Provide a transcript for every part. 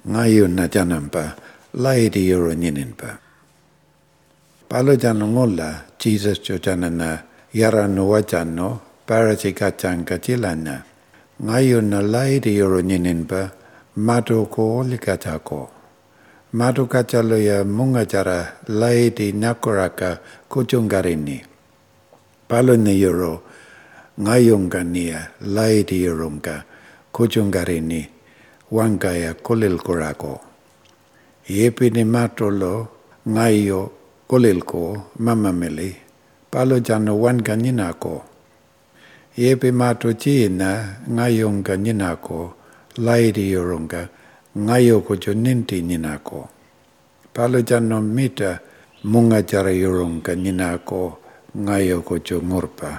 ngayon na janampa, laidi yoro nyininpa. Palo jano ngola, Jesus jo janana, yara no wajano, parasi kacang kacilanya. Ngayon na laidi yoro nyininpa, mato ko likatako. Mato kacalo ya mungacara laidi nakoraka kuchungarini. Palo ne yoro, ngayon kania laidi yorongka kuchungarini. Wangkaya kolil korako. Yepi ni matolo ngayo kolil ko mamamili. Palo jano wanka ninako. Yepi mato china ngayong ka ninako. Laidi yorongka ngayo kojo ninti ninako. Palo jano mita munga jara yorongka ninako ngayo kojo ngurpa.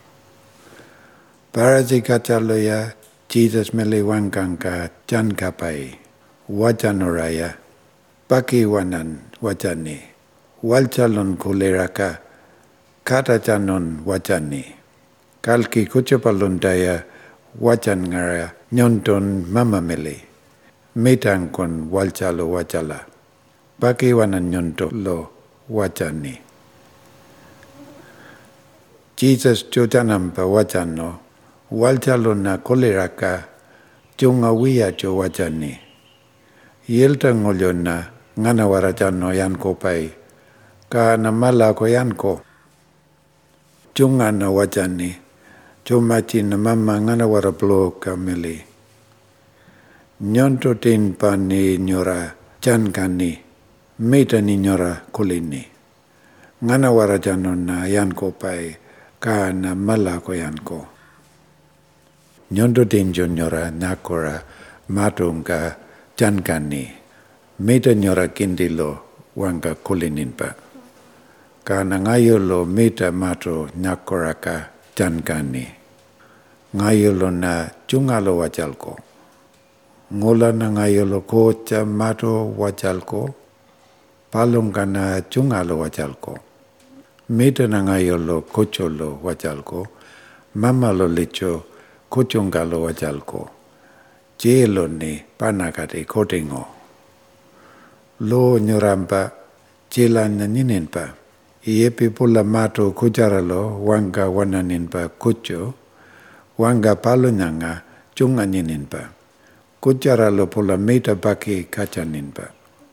Parasi kacalo ya Jesus meliwangkangka jan kapai, wajanoraya, pakiwanan wajani, walcalon kuleraka, kata janon wajani, kalki kuchapalundaya wajan ngara nyonton mamameli, metangkon walcalo wajala, pakiwanan nyonto lo wajani. Jesus jojanampa wajano, walcalona koleraka junga wiya jo wajani. Yelta ngolyona ngana warajano yanko pai. Ka namala ko yanko. Junga na wajani. Jumachi na mama ngana warablo kamili. Nyonto tin pa ni nyora jankani. Meta ni nyora kulini. Ngana warajano na yanko pai. Ka namala ko yanko. Nyondo tinjo nyora nakora matunga jankani. Meta nyora kindilo wanga kulininpa. Kana ngayolo meta mato nakoraka jankani. Ngayolo na jungalo wajalko. Ngola na ngayolo kocha mato wajalko. Palunga na jungalo wajalko. Meta na ngayolo kocholo wajalko. Mama lo licho kuchungalo wajalko. Jelo ni panakati kotingo. Lo nyorampa jelanya nininpa. Iepi pula mato kujaralo wanga wananinpa kucho. Wanga palonyanga chunga nininpa. Kujaralo pula meta baki kachaninpa.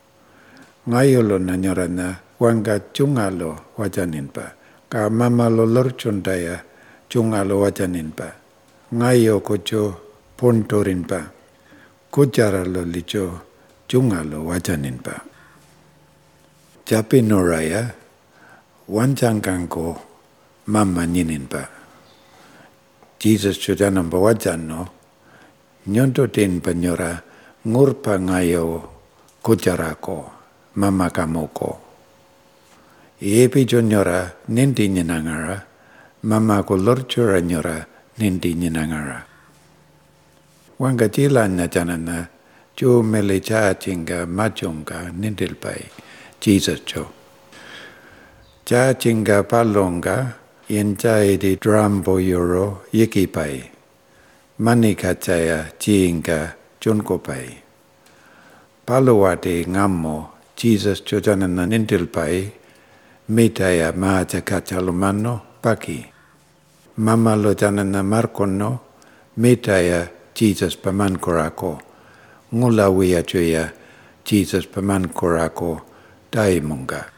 Ngayolo na nyorana wanga chungalo wajaninpa. Ka mama lo lorchundaya chungalo wajaninpa. Ngayo kocho pontorinpa. Kujaralo licho chungalo wajaninpa. Japi noraya wancangkanko mama nininpa. Jesus chudanamba wajano nyonto tin panyora ngurpa ngayo kujarako mama kamoko. Iepi jonyora ninti nyenangara mama ko lorchura nyora ninti nyenangara. Wanga jilanya janana jo melecha chinga machunga nintilpai Jesus cho. Cha chinga palonga yenchai di drambo yoro yikipai. Mani kachaya chinga chunkopai. Palowate ngamo Jesus cho janana nintilpai mitaya maacha kachalumano paki. Mama lo janana markono mitaya Jesus paman korako. Ngula wiya choya Jesus paman korako dai munga.